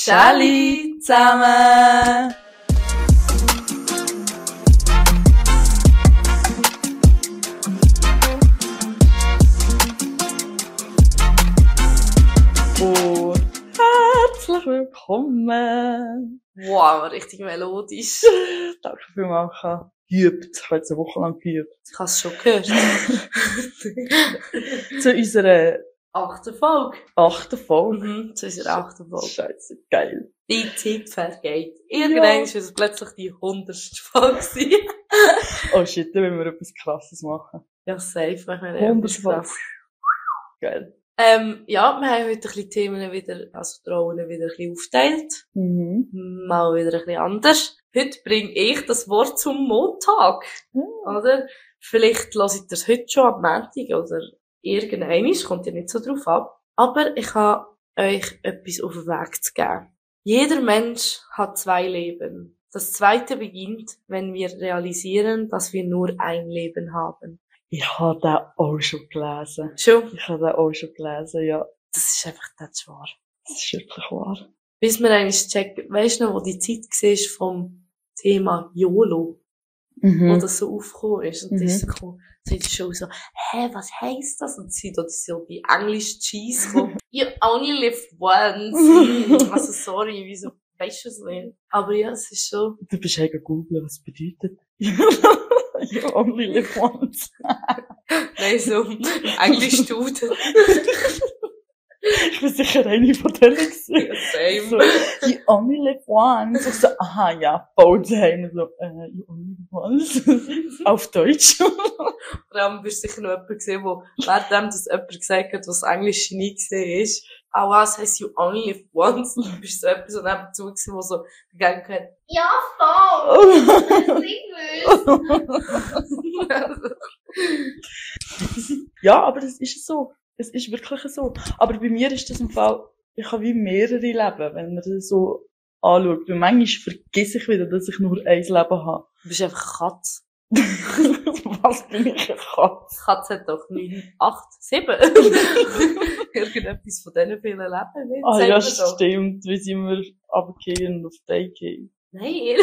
Schali zusammen! Und herzlich willkommen! Wow, richtig melodisch. Danke vielmals, ich habe geübt. Ich habe jetzt eine Woche lang geübt. Ich habe es schon gehört. Zu unserer 8. Folge. 8. Folge. Zu unserer 8. Folge. Scheisse, geil. Die Zeit vergeht. Irgendwann ist es plötzlich die 100. Folge gewesen. Oh shit, dann wollen wir etwas Krasses machen. Ja, safe. Machen wir 100 etwas Folge. krass. Geil. Ja, wir haben heute ein bisschen Themen wieder, also die Rollen wieder ein bisschen aufgeteilt. Mal wieder ein bisschen anders. Heute bringe ich das Wort zum Montag. Oder? Vielleicht hört ihr es heute schon am Montag oder irgendwann, kommt ja nicht so drauf ab. Aber ich habe euch etwas auf den Weg zu geben. Jeder Mensch hat 2 Leben. Das zweite beginnt, wenn wir realisieren, dass wir nur ein Leben haben. Ich habe den auch schon gelesen. Schon? Ich habe den auch schon gelesen, ja. Das ist einfach nicht wahr. Das ist wirklich wahr. Bis wir eigentlich checken, weisst du noch, wo die Zeit war vom Thema YOLO, wo das so aufgekommen ist. Und das ist so gekommen, so ist schon so, was heisst das? Und sie da so die englische Cheese gekommen. You only live once. Also sorry, wieso weisst du es nicht? Aber ja, es ist so. Du bist ja googeln, was bedeutet. You only live once. Nein, so Englisch Duden. Ich bin sicher eine von denen gewesen. Same. So, you only live once. Ich so, aha, ja, voll daheim. So, you only live once. Auf Deutsch. Vor allem bist du sicher noch jemand gesehen, wo, währenddem das jemand gesagt hat, was Englisch nie gesehen ist, auch was heisst you only live once, und du bist so jemand so nebenzu gewesen, wo so gegangen hat, ja, voll! Ja, aber das ist so. Es ist wirklich so. Aber bei mir ist das im Fall, ich habe wie mehrere Leben, wenn man das so anschaut. Weil manchmal vergesse ich wieder, dass ich nur ein Leben habe. Du bist einfach Katz. Was bin ich, eine Katze? Katz hat doch 9, 8, 7. Irgendetwas von diesen vielen Leben, nicht? Ah Sagt ja, man doch. stimmt. Wie sind wir runtergehen und auf die gehen. Nein.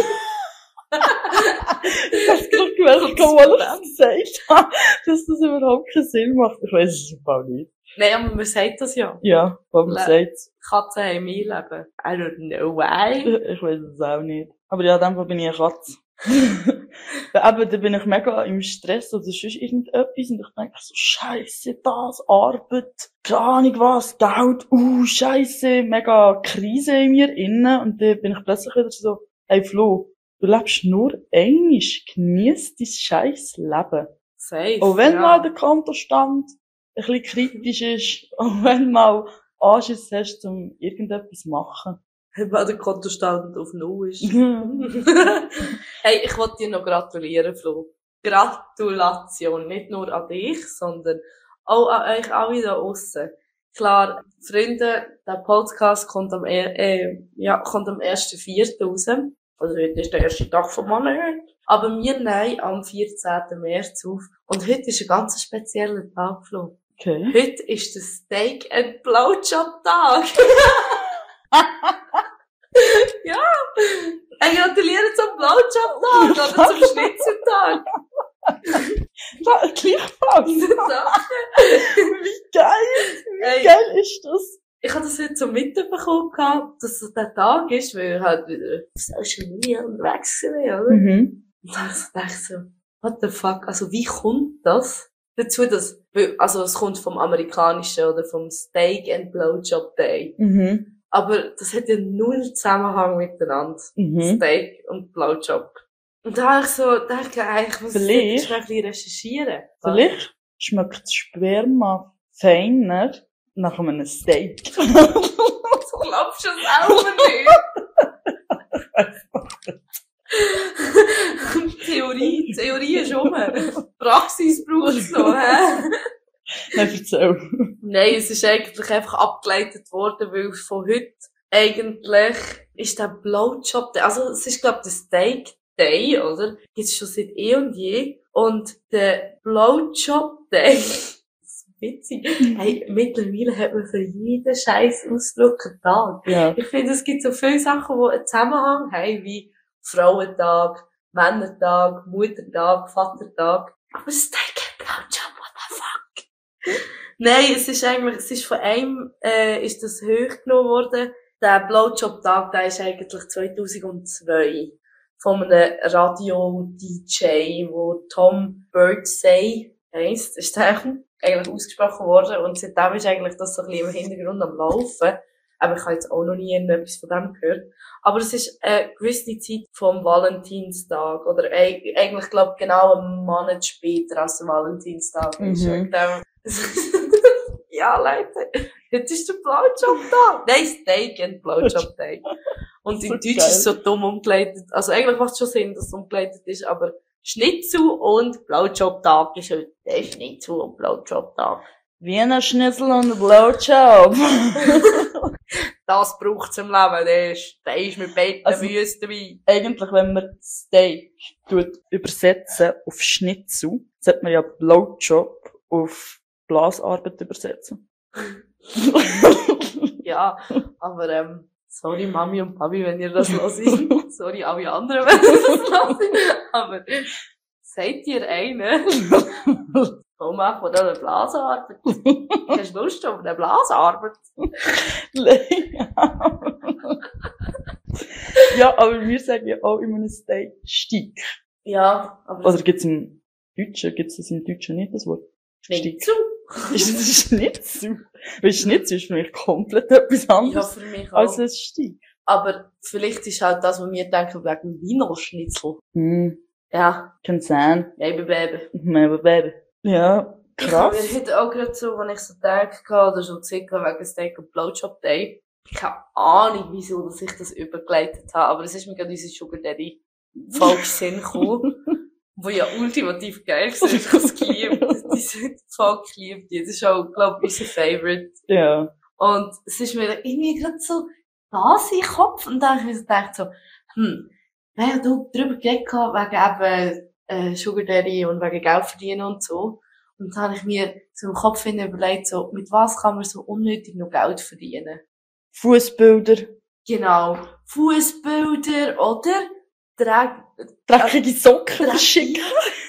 Ich hab's gerade gewusst, als ich gesagt habe, dass das überhaupt keinen Sinn macht. Ich weiss es im Fall nicht. Nein, aber man sagt das ja. Ja, weil man sagt, Katzen haben mehr Leben. I don't know why. ich weiss es auch nicht. Aber ja, in dem Fall bin ich eine Katze. Eben, da bin ich mega im Stress oder sonst irgendetwas und ich denke so, Scheisse, das, Arbeit, keine Ahnung was, Geld, Scheisse, mega Krise in mir innen und dann bin ich plötzlich wieder so, hey Flo, du lebst nur einmal, genieß dein scheiß Leben. Safe. Auch wenn ja. mal der Kontostand ein bisschen kritisch ist, auch wenn mal Anschiss hast, um irgendetwas zu machen. Weil der Kontostand auf 0 ist. Hey, ich wollte dir noch gratulieren, Flo. Gratulation. Nicht nur an dich, sondern auch an euch alle da aussen. Klar, Freunde, der Podcast kommt am 1.4. raus. Also heute ist der erste Tag vom Monat. Aber wir nehmen am 14. März auf. Und heute ist ein ganz spezieller Tag, Flo. Okay. Heute ist der Steak and Blowjob Tag. Ja. Ich gratuliere zum Blowjob Tag oder zum Schnitzeltag. Ja, gleichfalls. Wie geil Hey, ist das? ich habe das heute so mitbekommen gehabt, dass es der Tag ist, weil ich halt wieder auf Social Media unterwegs war, oder? Mhm. Und dann dachte ich so, what the fuck, also wie kommt das dazu, dass, also es kommt vom amerikanischen oder vom Steak and Blowjob Day. Mhm. Aber das hat ja null Zusammenhang miteinander. Mhm. Steak und Blowjob. Und da habe ich so, eigentlich muss ich ein bisschen recherchieren. Vielleicht schmeckt das Sperma feiner nach einem Steak. Du glaubst du es auch nicht? Theorie ist rum. Praxis braucht es noch, hä? Nein, erzähl. Nein, es ist eigentlich einfach abgeleitet worden, weil von heute eigentlich ist der Blowjob, also es ist glaube ich der Steak Day, oder? Gibt's schon seit eh und je. Und der Blowjob Day, witzig. Hey, mittlerweile hat man für jeden Scheiß Ausdruck einen Tag. Ja. Ich finde, es gibt so viele Sachen, die einen Zusammenhang haben, wie Frauentag, Männertag, Muttertag, Vatertag. Aber es ist kein Blowjob, what the fuck? Nein, es ist von einem, ist das hochgenommen worden. Der Blowjob-Tag, der ist eigentlich 2002 von einem Radio-DJ, wo Tom Birdsey heisst, ist der eigentlich ausgesprochen worden und seitdem ist eigentlich das so ein bisschen im Hintergrund am Laufen. Aber ich habe jetzt auch noch nie etwas von dem gehört. Aber es ist eine gewisse Zeit vom Valentinstag. Oder eigentlich, glaube ich, genau einen Monat später als der Valentinstag. Mhm. Ja, Leute. Heute ist der Blowjob-Tag. Nein, Steak and Blowjob-Tag. Und in Deutsch ist es so dumm umgeleitet. Also eigentlich macht es schon Sinn, dass es umgeleitet ist, aber Schnitzel und Blowjob-Tag ist heute der Schnitzel und Blowjob-Tag. Wiener Schnitzel und ein Blowjob. Das braucht's im Leben, der ist mit beiden Füßen dabei. Eigentlich, wenn man Steak übersetzen auf Schnitzel, sollte man ja Blowjob auf Blasarbeit übersetzen. Ja, aber sorry Mami und Papi, wenn ihr das hört. Sorry alle anderen, wenn ihr das hört. Aber seid ihr eine? Komm mal von dieser Blasarbeit. Hast du Lust auf eine Blasarbeit? Ja, aber wir sagen ja auch immer ein Steak. Ja, aber... Oder gibt's im Deutschen nicht, das Wort? Schnitzel. Ist das Schnitzel? Weil Schnitzel ist für mich komplett etwas anderes. Ja, für mich auch. Als ein Steak. Aber vielleicht ist halt das, was wir denken, wegen Wiener Schnitzel. Ja. Kann sein. Maybe baby. Maybe baby. Ja, krass. Ich habe heute auch gerade so, wenn ich so denke, oder so circa wegen Steak und Blowjob Day. Ich habe Ahnung, wieso, dass ich das übergeleitet habe, aber es ist mir gerade unsere Sugar Daddy falsch Sinn gekommen. Wo ja ultimativ geil war. Ich hab's geliebt. Diese Folge geliebt. Das ist auch, glaube ich, unser Favorite. Ja. Und es ist mir irgendwie gerade so das in den Kopf. Und dann habe ich mir gedacht so, wir haben darüber geredet wegen eben, Sugar Daddy und wegen Geld verdienen und so. Und dann habe ich mir so im Kopf überlegt, so, mit was kann man so unnötig noch Geld verdienen? Fußbilder. Genau. Fußbilder oder dreckige Socken verschicken.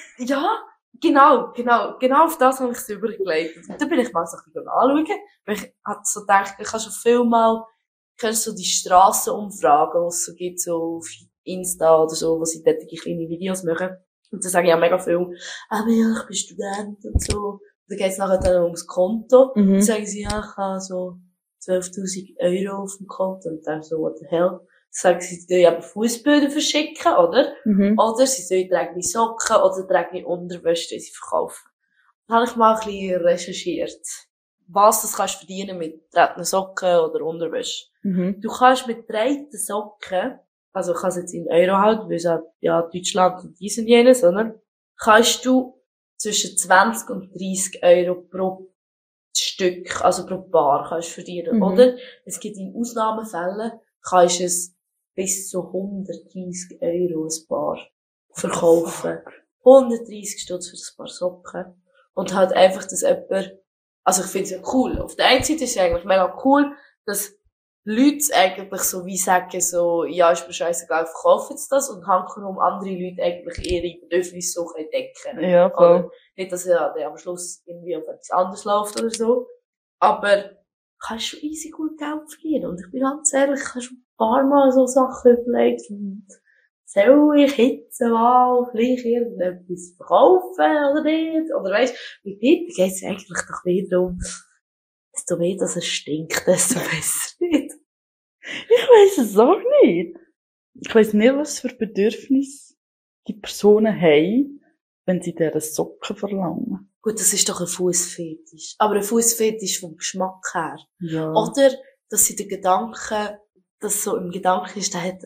Ja, genau auf das habe ich es übergeleitet. Und dann bin ich mal so ein bisschen anschauen, weil ich hatte so gedacht, ich habe schon viel mal, kennst du so die Strassenumfragen, die es so gibt, so auf Insta oder so, wo sie dort kleine Videos machen. Und dann sage ich ja mega viel, aber ja, ich bin Student und so. Und dann geht es nachher dann ums Konto. Dann sagen sie, ja, ich habe so 12.000 Euro auf dem Konto. Und dann so, what the hell? Sagen sie, sie aber Fußbilder verschicken, oder? Oder sie sollen dreckige Socken oder dreckige Unterwäsche, die sie verkaufen. Dann habe ich mal ein bisschen recherchiert, was das kannst verdienen mit dreckigen Socken oder Unterwäsche. Du kannst mit dreckigen Socken, also ich kann es jetzt in Euro halten, weil es halt, ja, Deutschland und dies und jenes, sondern kannst du zwischen 20 und 30 Euro pro Stück, also pro Paar kannst verdienen, oder? Es gibt in Ausnahmefällen, kannst es bis zu 130 Euro ein Paar verkaufen. 130 Stutz für ein Paar Socken. Und halt einfach, dass jemand, also ich finde es ja cool. Auf der einen Seite ist es eigentlich mega cool, dass Leute eigentlich so wie sagen, so, ja, ist mir scheissegal, verkaufen jetzt das, und hankerum andere Leute eigentlich ihre Bedürfnisse so decken. Ja, voll. Oder nicht, dass ja am Schluss irgendwie auf etwas anderes läuft oder so. Aber kannst du easy gut Geld verdienen. Und ich bin ganz ehrlich, ich habe schon ein paar Mal so Sachen überlegt. Und soll ich jetzt mal vielleicht irgendetwas verkaufen oder nicht? Oder weisst du, mit dir geht es eigentlich doch wieder darum, desto mehr, dass es stinkt, desto besser nicht. Ich weiss es auch nicht. Ich weiss nicht, was für Bedürfnisse die Personen haben, wenn sie deren Socken verlangen. Gut, das ist doch ein Fußfetisch. Aber ein Fußfetisch vom Geschmack her. Ja. Oder, dass sie den Gedanken, dass so im Gedanken ist, der hat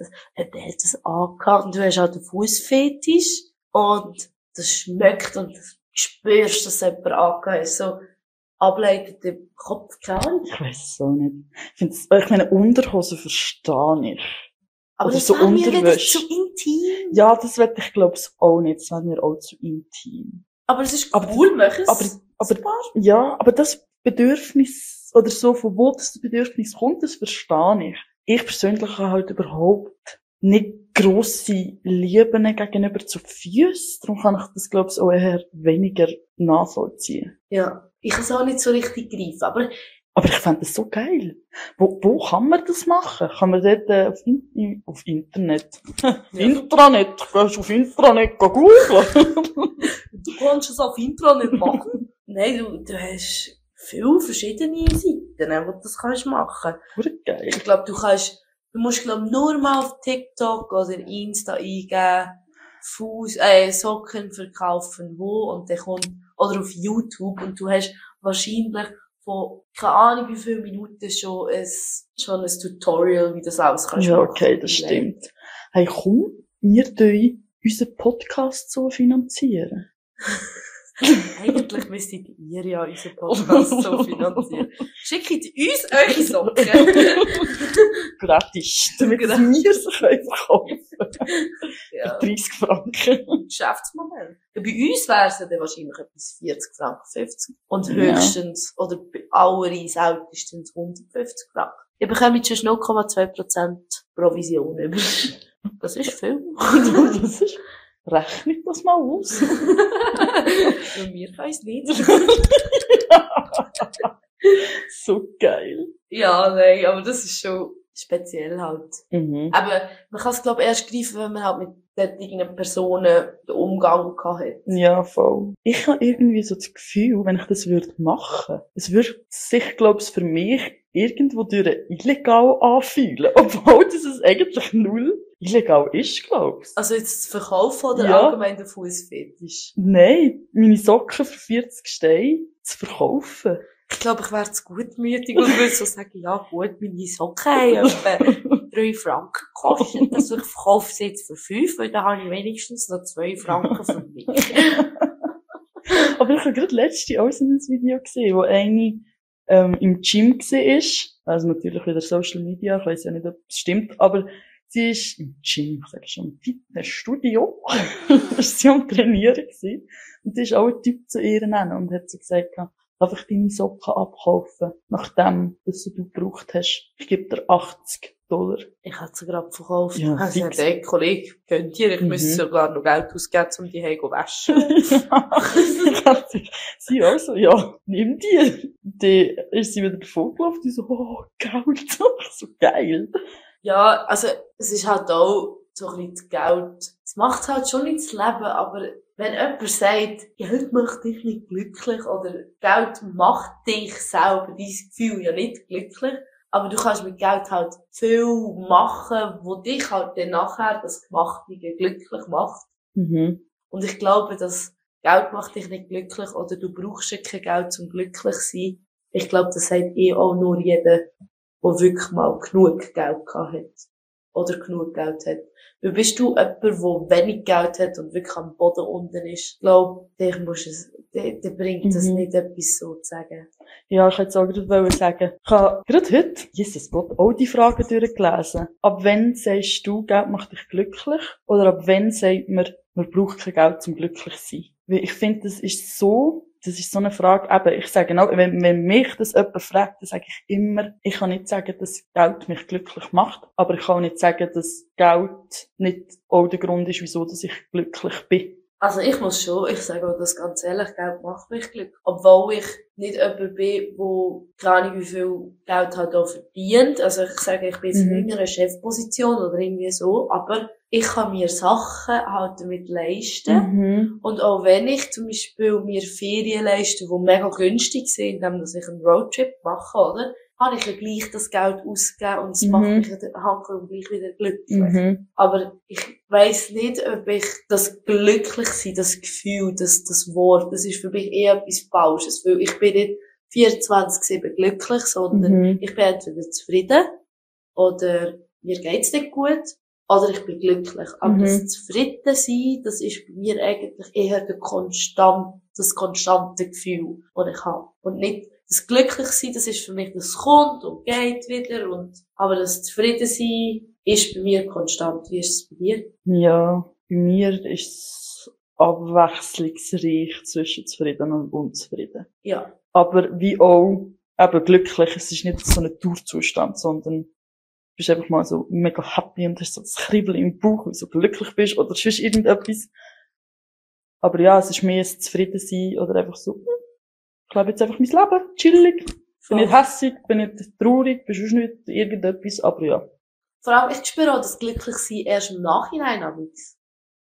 das angehabt und du hast halt einen Fußfetisch und das schmeckt und du spürst, dass jemand angehabt hat. So ableitet im Kopf, keine Ahnung. Ich weiss es auch nicht. Ich meine, Unterhosen verstehe ich. Aber oder das so wäre mir wieder Unterwäsche. zu intim. Ja, das werde ich, glaube ich, auch nicht. Das wäre mir auch zu intim. Aber es ist cool, mach es. Aber das Bedürfnis, oder so, von wo das Bedürfnis kommt, das verstehe ich. Ich persönlich habe halt überhaupt nicht grosse Lieben gegenüber zu Füßen. Darum kann ich das, glaube ich, auch eher weniger nachvollziehen. Ja, ich kann es auch nicht so richtig greifen, aber ich fände das so geil. Wo kann man das machen? Kann man dort auf Internet? Ja. Intranet. Gehst du auf Intranet googeln? Du kannst es auf Intranet machen. Nein, du hast viele verschiedene Seiten, wo du das kannst machen. Geil. Ich glaube, du musst, nur mal auf TikTok oder Insta eingeben, Socken verkaufen wo, und dann oder auf YouTube, und du hast wahrscheinlich von, keine Ahnung wie viele Minuten schon ein Tutorial, wie das alles kannst machen. Ja, okay, das stimmt. Hey, komm, wir tun unseren Podcast so finanzieren. Eigentlich müsstet ihr ja unseren Podcast so finanzieren. Schickt uns eure Socken. Gratis. Damit wir sie verkaufen können. Ja. 30 Franken. Geschäftsmodell. Ja, bei uns wäre es dann wahrscheinlich etwas 40 Franken, 50. Und höchstens, oder bei allen seltenstens 150 Franken. Ihr bekommt schon 0,2% Provision über. Das ist viel. Das ist, rechnet das mal aus. Und wir können es nicht. So geil. Ja, nein, aber das ist schon speziell halt. Mhm. Aber man kann es, glaube ich, erst greifen, wenn man halt mit solchen Personen den Umgang gehabt hat. Ja, voll. Ich habe irgendwie so das Gefühl, wenn ich das machen würde, es würde sich, glaube ich, für mich irgendwo durch illegal anfühlen. Obwohl das eigentlich null illegal ist, glaube ich. Also jetzt das Verkaufen oder allgemein der Fußfetisch? Nein, meine Socken für 40 Steine zu verkaufen. Ich glaube, ich wäre zu gutmütig und würde so sagen, ja gut, meine Socken haben etwa 3 Franken gekostet, also ich verkaufe sie jetzt für 5, weil dann habe ich wenigstens noch 2 Franken für mich. Aber ich habe gerade letztens auch so ein Video gesehen, wo eine im Gym war, also natürlich wieder Social Media, ich weiss ja nicht, ob es stimmt, aber sie ist im Gym, ich sage schon, im Fitnessstudio, ist sie am Trainieren gewesen, und sie ist auch ein Typ zu ihr nennen und hat so gesagt, darf ich deine Socken abkaufen, nachdem, dass du gebraucht hast. Ich gebe dir $80. Ich hätte sie gerade verkauft. Ja, also ich habe gesagt, Kollege, könnt ihr, ich müsste sogar noch Geld ausgeben, um die heim zu waschen. Ja. Sie auch so, ja, nimm die. Dann ist sie wieder davon gelaufen, die so, oh, Geld, so geil. Ja, also, es ist halt auch so ein bisschen das Geld. Es macht halt schon nicht das Leben, aber wenn jemand sagt, Geld macht dich nicht glücklich, oder Geld macht dich selber, dein Gefühl ja nicht glücklich, aber du kannst mit Geld halt viel machen, wo dich halt dann nachher das Gemachte glücklich macht. Mhm. Und ich glaube, dass Geld macht dich nicht glücklich, oder du brauchst ja kein Geld zum glücklich sein. Ich glaube, das sagt auch nur jeder, der wirklich mal genug Geld gehabt hat. Oder genug Geld hat. Weil bist du jemand, der wenig Geld hat und wirklich am Boden unten ist, glaub, der bringt das nicht etwas so zu sagen. Ja, ich hätte auch gerade sagen, ich habe gerade heute, Jesus Gott, auch die Frage durchgelesen. Ab wann sagst du, Geld macht dich glücklich? Oder ab wann sagt man braucht kein Geld zum glücklich sein? Weil ich finde, das ist so eine Frage, eben, ich sage auch, wenn mich das jemand fragt, dann sage ich immer, ich kann nicht sagen, dass Geld mich glücklich macht, aber ich kann auch nicht sagen, dass Geld nicht auch der Grund ist, wieso dass ich glücklich bin. Also ich sage auch das ganz ehrlich, Geld macht mich glücklich. Obwohl ich nicht jemand bin, der gar nicht wie viel Geld halt auch verdient. Also ich sage, ich bin jetzt in einer Chefposition oder irgendwie so, aber ich kann mir Sachen halt damit leisten. Und auch wenn ich zum Beispiel mir Ferien leiste, die mega günstig sind, indem ich einen Roadtrip mache, oder? Habe ich ja gleich das Geld ausgegeben und es macht mich halt gleich wieder glücklich. Aber ich weiss nicht, ob ich das glücklich sein, das Gefühl, das Wort, das ist für mich eher etwas Falsches, weil ich bin nicht 24/7 glücklich, sondern ich bin entweder zufrieden oder mir geht's nicht gut oder ich bin glücklich. Aber das Zufriedensein, das ist bei mir eigentlich eher das konstante Gefühl, das ich habe. Und nicht das Glücklichsein, das ist für mich, das kommt und geht wieder, aber das Zufriedensein ist bei mir konstant. Wie ist es bei dir? Ja, bei mir ist es abwechslungsreich zwischen zufrieden und unzufrieden. Ja. Aber wie auch eben glücklich, es ist nicht so ein Dauerzustand, sondern du bist einfach mal so mega happy und hast so das Kribbeln im Bauch, weil du so glücklich bist oder sonst irgendetwas. Aber ja, es ist mehr ein Zufriedensein oder einfach so, ich lebe jetzt einfach mein Leben, chillig. Bin nicht hässig, bin nicht traurig, bin sonst nicht irgendetwas, aber ja. Vor allem, ich spüre auch das Glücklichsein erst im Nachhinein an uns.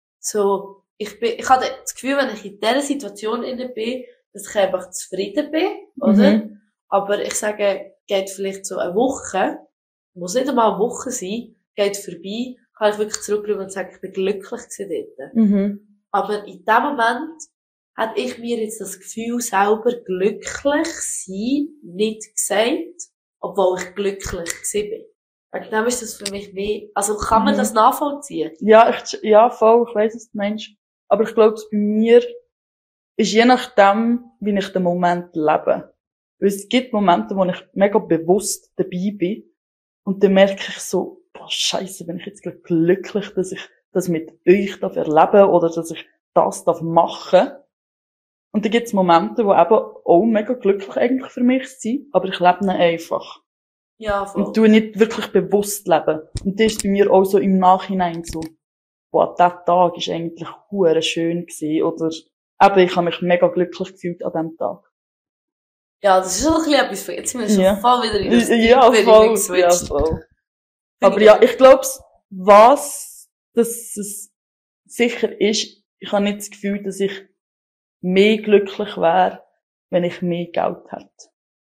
So, ich habe das Gefühl, wenn ich in dieser Situation inne bin, dass ich einfach zufrieden bin, oder? Aber ich sage, geht vielleicht so eine Woche, muss nicht einmal eine Woche sein, geht vorbei, kann ich wirklich zurückbleiben und sagen, ich bin glücklich gewesen dort. Aber in dem Moment hätte ich mir jetzt das Gefühl, selber glücklich sein nicht gesagt, obwohl ich glücklich gewesen bin. Wegen dem ist das für mich wie, also kann man das nachvollziehen? Ja, voll, ich weiss, was du meinst. Aber ich glaube, bei mir ist je nachdem, wie ich den Moment lebe. Weil es gibt Momente, wo ich mega bewusst dabei bin. Und dann merke ich so, boah, scheisse, bin ich jetzt glücklich, dass ich das mit euch erleben oder dass ich das machen darf. Und dann gibt es Momente, wo eben auch mega glücklich eigentlich für mich sind, aber ich lebe nicht einfach. Ja, voll. Und tue nicht wirklich bewusst leben. Und das ist bei mir auch so im Nachhinein so, boah, der Tag ist eigentlich hure schön gewesen, oder eben, ich habe mich mega glücklich gefühlt an diesem Tag. Ja, das ist schon ein bisschen etwas, jetzt sind wir schon voll wieder in das voll. Ja, voll. Aber ja, ich glaube, dass es sicher ist, ich habe nicht das Gefühl, dass ich mehr glücklich wäre, wenn ich mehr Geld hätte.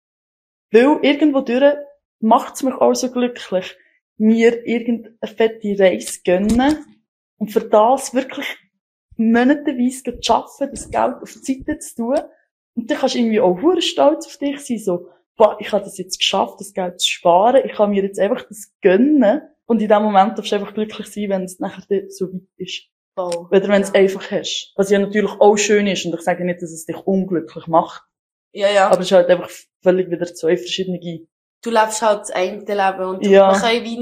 Weil irgendwo durch macht es mich auch so glücklich, mir irgendeine fette Reise gönnen und für das wirklich monatenweise zu arbeiten, das Geld auf die Seite zu tun. Und dann kannst du irgendwie auch hure stolz auf dich sein, so, boah, ich habe das jetzt geschafft, das Geld zu sparen, ich kann mir jetzt einfach das gönnen. Und in dem Moment darfst du einfach glücklich sein, wenn es nachher so weit ist. Oh, oder wenn du es einfach hast. Was ja natürlich auch schön ist, und ich sage nicht, dass es dich unglücklich macht. Ja. Aber es ist halt einfach völlig wieder zwei verschiedene. Du lebst halt das eine Leben und ja.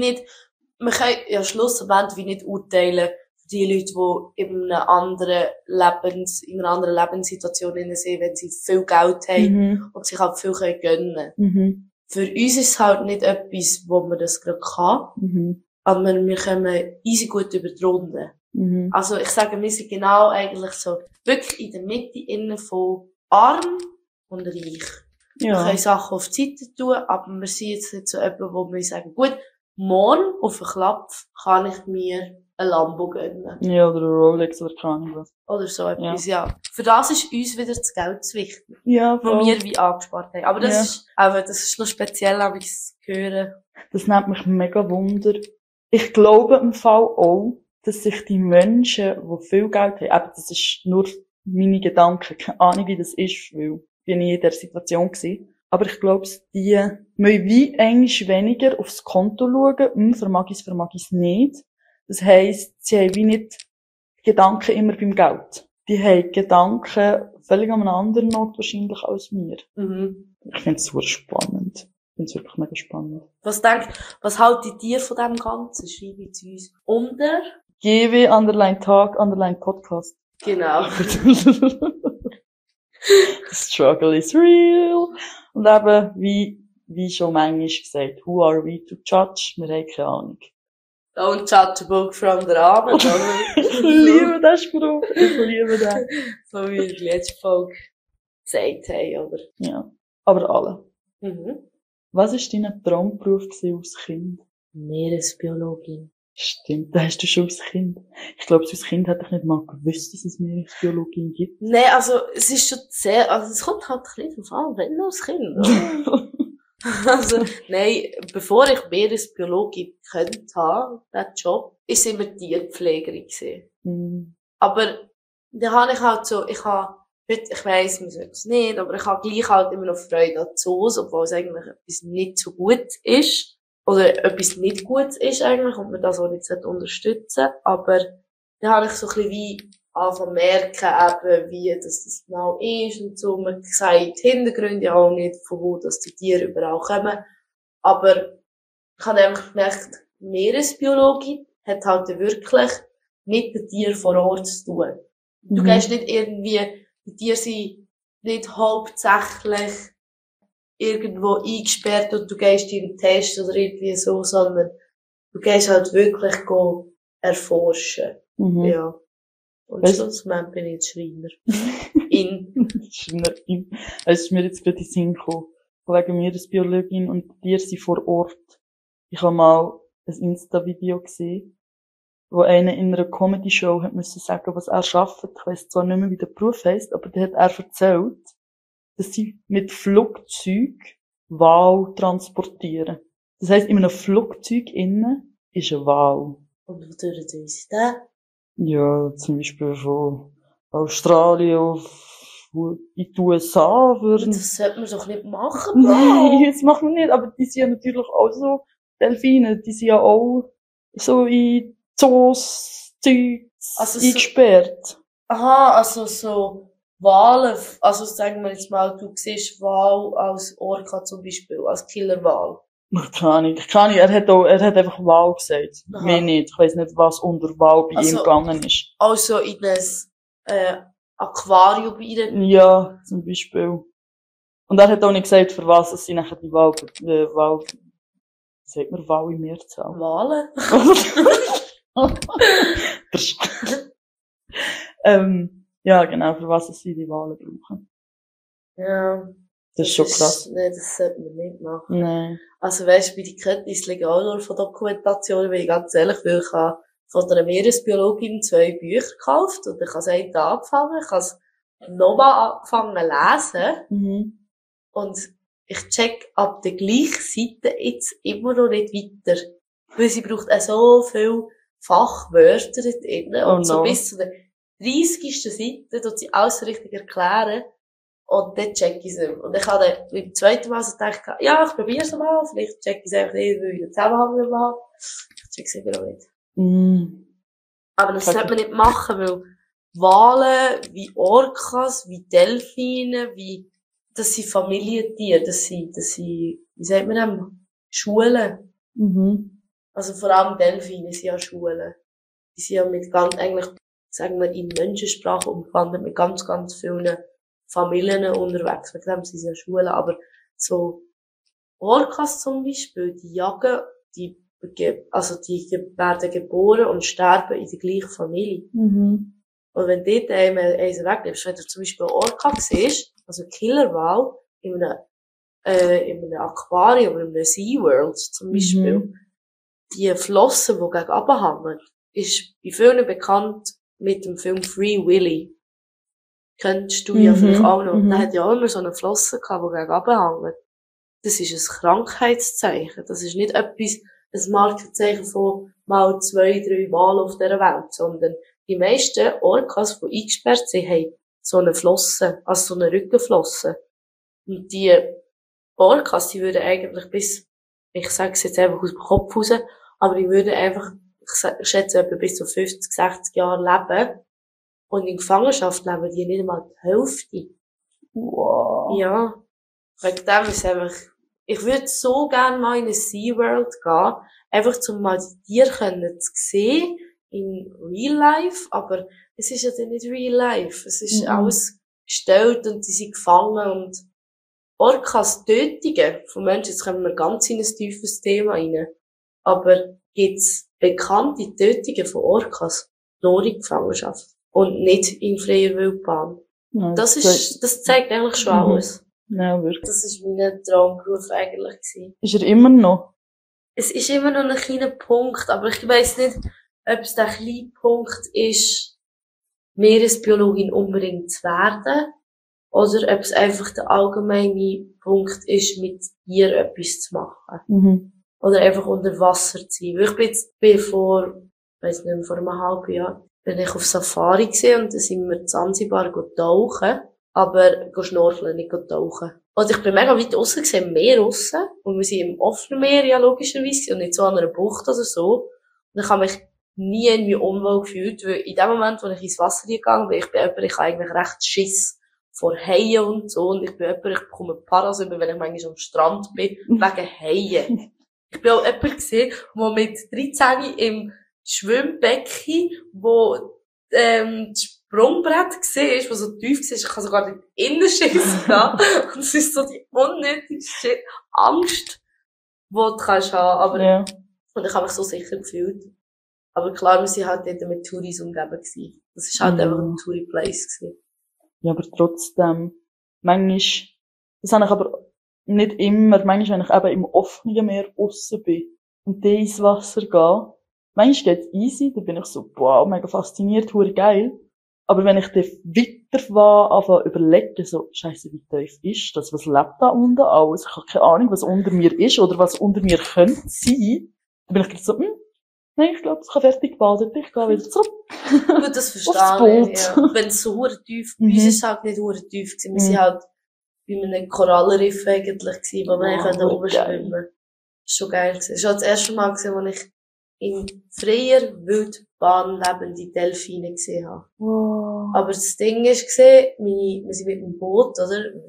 man kann ja schlussendlich wie nicht urteilen für die Leute, die in einer anderen Lebenssituation sind, wenn sie viel Geld haben und sich halt viel gönnen können. Für uns ist es halt nicht etwas, wo man das gerade kann, aber wir kommen easy gut über die Runde. Also ich sage, wir sind genau eigentlich so wirklich in der Mitte innen von arm und reich. Ja. Wir können Sachen auf die Seite tun, aber wir sind jetzt nicht so jemand, wo wir sagen, gut, morgen auf den Klapp kann ich mir ein Lambo gönnen. Ja, oder ein Rolex oder keine Ahnung was. Oder so etwas, ja. Für das ist uns wieder das Geld zu wichtig. Ja, voll. Wo wir wie angespart haben. Aber das ist noch speziell, habe ich es hören. Das nimmt mich mega Wunder. Ich glaube im Fall auch, dass sich die Menschen, die viel Geld haben, eben, das ist nur meine Gedanken, keine Ahnung, wie das ist, weil ich nie in der Situation war. Aber ich glaube, die müssen wie eigentlich weniger aufs Konto schauen, vermag ich es nicht. Das heisst, sie haben wie nicht Gedanken immer beim Geld. Die haben Gedanken völlig an einem anderen Ort wahrscheinlich als mir. Ich finde es super spannend. Ich finde es wirklich mega spannend. Was haltet ihr von dem Ganzen? Schreibt zu uns unter GW_Tag_Podcast. Genau. The struggle is real. Und eben, wie schon manchmal gesagt, who are we to judge? Wir haben keine Ahnung. Don't judge a book from the Rahmen, oder? Ich liebe den Spruch. Ich liebe den. So wie wir die letzte Folge gesagt haben, oder? Ja. Aber alle. Was war dein Traumberuf als Kind? Meeresbiologin. Stimmt, da hast du schon als Kind. Ich glaube, als Kind hätte ich nicht mal gewusst, dass es Meeresbiologin gibt. Nein, also, es ist schon sehr, also, es kommt halt ein bisschen drauf an, wenn du als Kind, oder? Also, nein, bevor ich Meeresbiologin könnte haben, den Job, ist immer Tierpflegerin gewesen. Aber, da habe ich halt so, ich weiss, man sagt es nicht, aber ich habe gleich halt immer noch Freude an Zoos, obwohl es eigentlich etwas nicht so gut ist. Oder etwas nicht Gutes ist eigentlich und man das auch nicht unterstützen sollte. Aber da habe ich so ein bisschen wie anfangen merken, eben, wie das genau ist und so. Man sagt die Hintergründe auch nicht, von wo dass die Tiere überall kommen. Aber ich habe einfach gemerkt, Meeresbiologie hat halt wirklich mit den Tieren vor Ort zu tun. Du gehst nicht irgendwie, die Tiere sind nicht hauptsächlich irgendwo eingesperrt und du gehst dir einen Test oder irgendwie so, sondern du gehst halt wirklich erforschen. Ja. Und schlussendlich bin ich jetzt Schreiner. Schreinerin. Es ist mir jetzt gerade in den Sinn gekommen. Wegen Meeresbiologin und die Tiere sind vor Ort. Ich habe mal ein Insta-Video gesehen, wo einer in einer Comedy-Show hat müssen sagen, was er schafft. Ich weiss zwar nicht mehr, wie der Beruf heisst, aber der hat er erzählt, dass sie mit Flugzeug Wal transportieren. Das heisst, in einem Flugzeug innen ist ein Wal. Und wo tun sie das? Ja, zum Beispiel von Australien in die USA würden. Das sollte man doch nicht machen, Nein, das machen wir nicht. Aber die sind ja natürlich auch so Delfine. Die sind ja auch so in Zoos, Zeugs eingesperrt. Aha, also so Wale, also sagen wir jetzt mal, du siehst Wal als Orca zum Beispiel, als Killerwal. Keine Ahnung. Er hat einfach Wal gesagt. Aha. Mehr nicht. Ich weiss nicht, was unter Wal bei ihm gegangen ist. Also in ein, Aquarium rein? Ja, zum Beispiel. Und er hat auch nicht gesagt, für was es sind nachher die sagt man Wal im Mehrzahl? Wale? Ja, genau, für was es sie die Wale brauchen. Ja. Das ist schon krass. Nee, das sollte man nicht machen. Nein. Also weisst, bei den Kenntnissen liegen auch nur von Dokumentationen, weil ich ganz ehrlich, weil ich habe von einer Meeresbiologin 2 Bücher gekauft und ich habe es einen angefangen, ich habe es nochmal angefangen zu lesen. Und ich check ab der gleichen Seite jetzt immer noch nicht weiter. Weil sie braucht auch so viel Fachwörter dort drin. Und so bis zu der 30. Seite tut sie alles richtig erklären. Und dann check ich es nicht mehr. Und ich habe dann beim zweiten Mal so gedacht, ja, ich probiere es mal, vielleicht check ich es einfach nicht, weil ich den Zusammenhang nicht habe. Ich check es immer noch nicht. Aber das sollte man nicht machen, weil Wale, wie Orcas, wie Delfine, das sind Familientiere, das sind, wie sagt man das? Schulen. Also vor allem Delfine sind ja Schulen. Die sind ja mit eigentlich, sagen wir, in Menschensprache umgewandelt, mit ganz, ganz vielen Familien unterwegs. Mit dem sind sie ja Schulen, aber so Orcas zum Beispiel, die jagen, die werden geboren und sterben in der gleichen Familie. Und wenn dort eins wegnimmst, wenn du zum Beispiel Orca siehst, also Killerwal, in einem Aquarium, in einem SeaWorld zum Beispiel, die Flossen, die gegen runterhängen, ist bei vielen bekannt mit dem Film Free Willy. Kennst du ja vielleicht auch noch. Der hat ja auch immer so eine Flosse gehabt, die gegen runterhängt. Das ist ein Krankheitszeichen. Das ist nicht ein Markenzeichen von mal 2, 3 Mal auf dieser Welt, sondern die meisten Orcas, die eingesperrt sind, haben so eine Flosse, also so eine Rückenflosse. Und die Orcas, die würden eigentlich ich sage es jetzt einfach aus dem Kopf raus, aber die würden einfach, ich schätze etwa bis zu 50, 60 Jahre leben. Und in Gefangenschaft leben die nicht einmal die Hälfte. Wow. Ja. Wegen dem ist einfach, ich würde so gerne mal in eine SeaWorld gehen, einfach um mal die Tiere zu sehen, in Real Life, aber es ist ja dann nicht Real Life. Es ist alles gestellt und die sind gefangen und Orcas Tötungen von Menschen, jetzt kommen wir ganz in ein tiefes Thema rein, aber gibt's bekannte Tötungen von Orcas nur in Gefangenschaft und nicht in freier Wildbahn. Ja, das zeigt eigentlich schon alles. Ja, wirklich. Das ist mein Traumberuf eigentlich gewesen. Ist er immer noch? Es ist immer noch ein kleiner Punkt, aber ich weiss nicht, ob es der kleine Punkt ist, Meeresbiologin unbedingt zu werden, oder ob es einfach der allgemeine Punkt ist, mit ihr etwas zu machen. Oder einfach unter Wasser zu sein. Weil ich bin vor einem halben Jahr, bin ich auf Safari gewesen und dann sind wir in Zanzibar tauchen, aber schnorcheln, nicht tauchen. Und ich bin mega weit draussen gewesen, im Meer draussen, und wir sind im offenen Meer, ja, logischerweise, und nicht so an einer Bucht oder so. Und ich habe mich nie irgendwie unwohl gefühlt, weil in dem Moment, wo ich ins Wasser gegangen bin, ich habe eigentlich recht Schiss vor Haien und so, und ich bekomme Paras über, wenn ich manchmal am Strand bin, wegen Haien. Ich bin auch jemand gesehen, der mit 13 im Schwimmbecken, wo, die Sprungbrett siehst, das so tief ist, ich kann sogar nicht innen schiessen. Und es ist so die unnötigste Angst, die du kannst haben. Aber, Ja. und ich habe mich so sicher gefühlt. Aber klar, wir sind halt dort mit Touris umgeben gewesen. Das war halt einfach ein Touri-Place gewesen. Ja, aber trotzdem, manchmal, das habe ich aber nicht immer, manchmal, wenn ich eben im offenen Meer aussen bin und dann ins Wasser gehe, manchmal geht's easy, da bin ich so, wow, mega fasziniert, hure geil. Aber wenn ich dann weiter anfange überlegen, so, scheisse, wie tief ist das? Was lebt da unten alles? Ich habe keine Ahnung, was unter mir ist oder was unter mir könnte sein. Dann bin ich gleich so, nein, ich glaube, ich habe fertig gebadet, ich gehe wieder zurück. Gut, das verstehe ich, ja. Wenn es so hure tief, bei uns ist es halt nicht hure tief gewesen. Wir sind halt bei einem Korallenriff eigentlich gewesen, wo wir da oben schwimmen. Das ist schon geil gewesen. Das war das erste Mal gewesen, wo ich in freier Wildbahn lebende Delfine gesehen habe. Wow. Aber das Ding ist gesehen, wir sind mit dem Boot, oder? Wir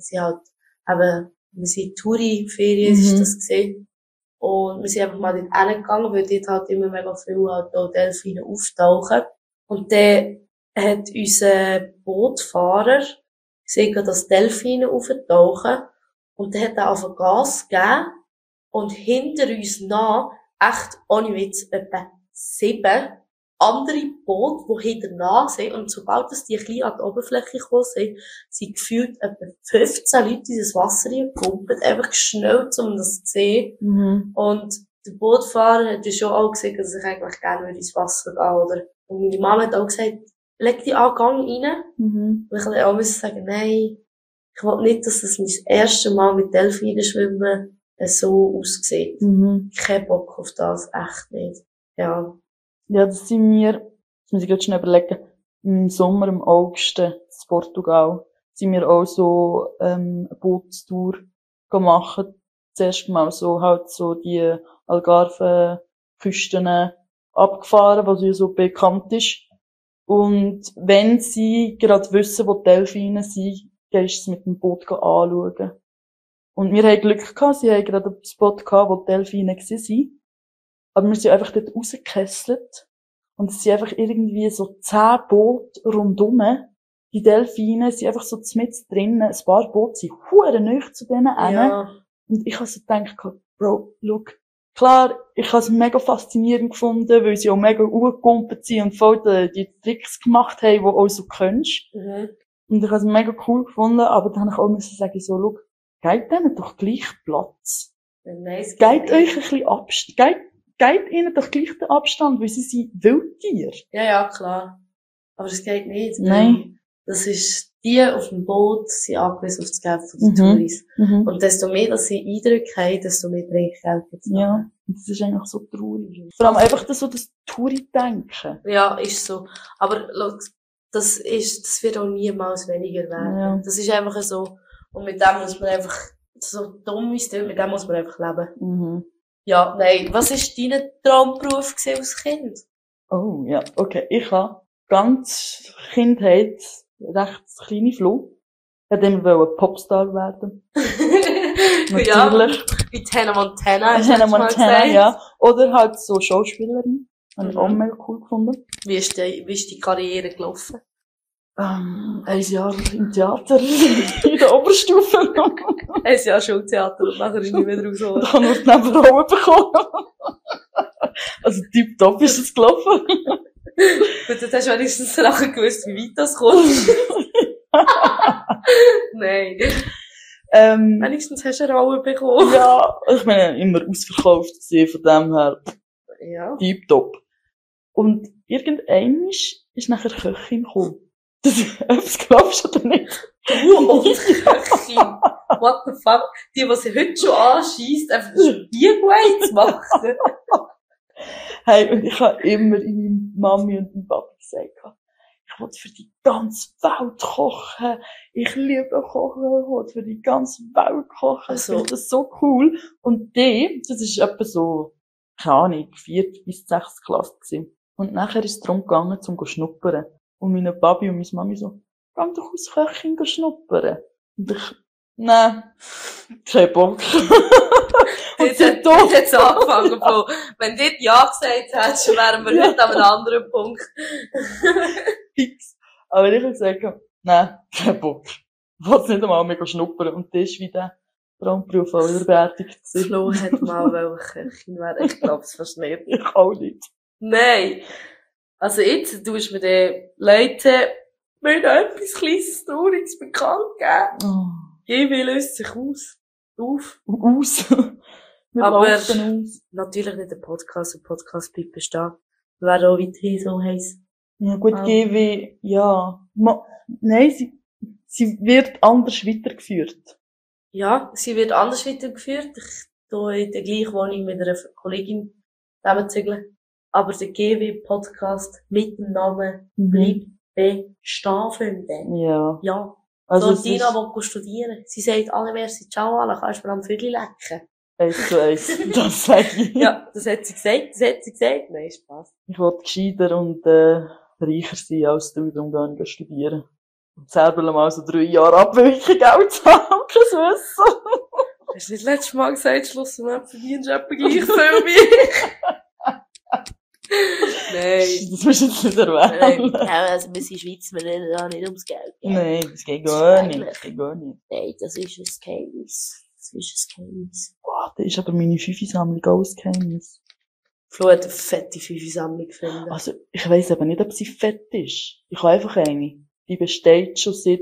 sind Touri-Ferien, ist das gesehen. Und wir sind einfach mal dort hingegangen, weil dort halt immer mega viel halt auch Delfine auftauchen. Und dann hat unser Bootfahrer gesehen, dass Delfine auftauchen. Und dann hat er auf Gas gegeben. Und hinter uns nach, echt, ohne Witz, etwa 7 andere Boote, die hinter nach sind. Und sobald die ein bisschen an die Oberfläche gekommen sind gefühlt etwa 15 Leute in das Wasser gekumpelt, einfach geschnellt, um das zu sehen. Und der Bootfahrer hat ja schon auch gesagt, dass ich eigentlich gerne ins Wasser gehen würde. Und meine Mama hat auch gesagt, leg die Angang rein. Und ich musste auch sagen, nein, ich will nicht, dass das mein erstes Mal mit Delfinen schwimmen so aussieht. Kein Bock auf das, echt nicht. Ja. Ja, das sind wir, das muss ich gerade schnell überlegen, im Sommer, im August, in Portugal, sind wir auch so, eine Bootstour gemacht. Zuerst mal so, halt so die Algarve-Küsten abgefahren, was ja so bekannt ist. Und wenn sie gerade wissen, wo die Delfine sind, gehst du es mit dem Boot anschauen. Und wir haben Glück gehabt, sie haben gerade einen Spot gehabt, wo die Delfine waren. Aber wir sind einfach dort rausgekesselt. Und es sind einfach irgendwie so 10 Boote rundum. Die Delfine sind einfach so mitten drinnen. Ein paar Boote sind hure nahe zu denen hin. Und ich habe so gedacht, Bro, look. Klar, ich habe es mega faszinierend gefunden, weil sie auch mega hochgekumpelt sind und voll die Tricks gemacht haben, die auch so kannst. Und ich habe es mega cool gefunden, aber dann habe ich auch müssen sagen, so, look, gebt denen doch gleich Platz. Nice, gebt euch ein bisschen Abstand. Gebt ihnen doch gleich den Abstand, weil sie sind Wildtiere. Ja, klar. Aber es geht nicht. Nein. Das ist, die auf dem Boot sind angewiesen auf das Geld von den Touris. Und desto mehr, dass sie Eindrücke haben, desto mehr Trinkgeld gibt's. Ja. Das ist eigentlich so traurig. Vor allem einfach das Touri-Denken. Ja, ist so. Aber, das wird auch niemals weniger werden. Ja. Das ist einfach so. Und mit dem muss man einfach, so dumm wie es tut, mit dem muss man einfach leben. Ja, nein. Was war dein Traumberuf als Kind? Oh, ja, okay. Ich habe ganz Kindheit recht kleine Flo. Ich wollte immer Popstar werden. Natürlich. Ja, wie Hannah Montana. Hannah Montana, ja. Oder halt so Schauspielerin. Habe ich auch mega cool gefunden. Wie ist die Karriere gelaufen? 1 Jahr im Theater. In der Oberstufe. 1 Jahr Schultheater und nachher ist nicht mehr rausgeholt. Ich habe nur die Nebenrollen bekommen. Also tipptopp ist es gelaufen. Gut, jetzt hast du wenigstens nachher gewusst, wie weit das kommt. Nein. Wenigstens hast du eine Rolle bekommen. Ja, ich meine, immer ausverkauft gewesen, von dem her. Ja. Tipptopp. Und irgendwann ist nachher Köchin gekommen. Das glaubst du oder nicht? Du und Köchin. What the fuck? Die sie heute schon anscheisst, einfach schon die gut zu machen. Hey, und ich habe immer in meiner Mami und meinem Papa gesagt, ich will für die ganze Welt kochen. Ich liebe Kochen, ich will für die ganze Welt kochen. Ich finde das so cool. Und das ist etwa so, keine Ahnung, 4. bis 6. Klasse gewesen. Und nachher ist es darum gegangen, zum schnuppern. Und meine Papi und meine Mami so, geh doch als Köchin schnuppern. Und ich, nein, kein Bock. Jetzt hat's angefangen, Bro. Wenn du ja gesagt hättest, wären wir heute an einem anderen Punkt. Fix. Aber ich habe gesagt, nein, kein Bock. Ich wollte nicht einmal mega schnuppern. Und das ist wie der Traumberuf auch wieder beerdigt. Flo hat mal Köchin werden. Ich glaub's fast nicht. Ich auch nicht. Nein. Also jetzt tust du mir den Leuten mir noch etwas kleines, Trauriges bekannt geben. Oh. GW löst sich aus. Aus. Wir Aber laufen aus. natürlich nicht der Podcast bleibt bestehen. Wir werden auch weiterhin so heissen. Ja gut, GW, ja. Nein, sie wird anders weitergeführt. Ja, sie wird anders weitergeführt. Ich tue in der gleichen Wohnung mit einer Kollegin zusammenzügeln. Aber der GW-Podcast mit dem Namen bleibt bestehen, Freunde. Ja. Ja. Also so, Dina will studieren. Sie sagt, alle merci, ciao, alle, kannst du mir am Vögel lecken. 1:1. Das sage ich. Ja, das hat sie gesagt. Nein, Spaß. Ich will gescheiter und, reicher sein als du, darum gehe ich studieren. Und selber mal so 3 Jahre abweichen Geld zu haben, kein Wissen. Hast du nicht letztes Mal gesagt, Schluss und ab verdienst du etwa gleich viel wie ich? Nein. Das musst du jetzt nicht erwähnen. Nein, also wir sind Schweiz, wir reden da nicht ums Geld. Ja. Nein, das geht gar nicht. Das geht gar nicht. Nein, das ist ein Geheimnis. Boah, das ist aber meine 5-Sammlung auch ein Geheimnis. Flo hat eine fette 5-Sammlung gefunden. Also, ich weiss aber nicht, ob sie fett ist. Ich habe einfach eine. Die besteht schon seit,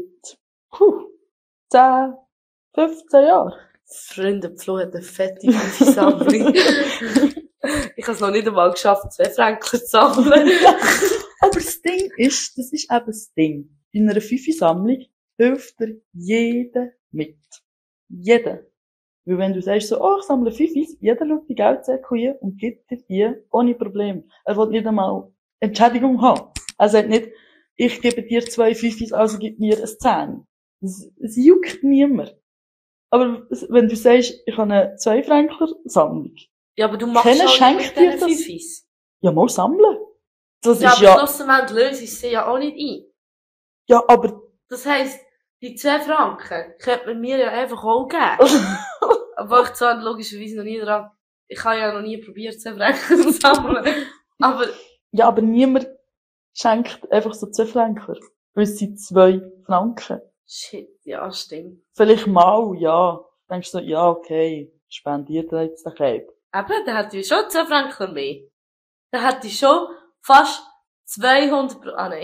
10, 15 Jahren. Freunde, Flo hat eine fette 5-Sammlung. Ich habe es noch nicht einmal geschafft, 2 Franken zu sammeln. Aber das Ding ist, das ist eben das Ding. In einer 5-Sammlung hilft dir jeder mit. Jeder. Weil wenn du sagst so, ich sammle 5, jeder schaut die Geldsäcke hier und gibt dir die ohne Problem. Er will nicht einmal Entschädigung haben. Er sagt nicht, ich gebe dir 2 5, also gib mir ein 10. Es juckt niemand. Aber wenn du sagst, ich habe eine 2-Franken-Sammlung. Ja, aber du machst Keiner auch schenkt nicht mit dir diesen das. 5. Ja, mal sammeln. Das Ja, ist aber ja, schlussendlich löse ich sie ja auch nicht ein. ja, aber, Das heisst, die 2 Franken könnte man mir ja einfach auch geben. Aber ich zahle logischerweise noch nie dran. Ich habe ja noch nie probiert, 2 Franken zu sammeln. Aber, ja, aber niemand schenkt einfach so 2 Franken. Weil es sind 2 Franken. shit, ja, stimmt. Vielleicht mal, ja. Denkst du so, ja, okay, spendiert er jetzt den Cape. Eben, dann hätte ich schon 2 Franken mehr. Dann hätte ich schon fast 200 nein.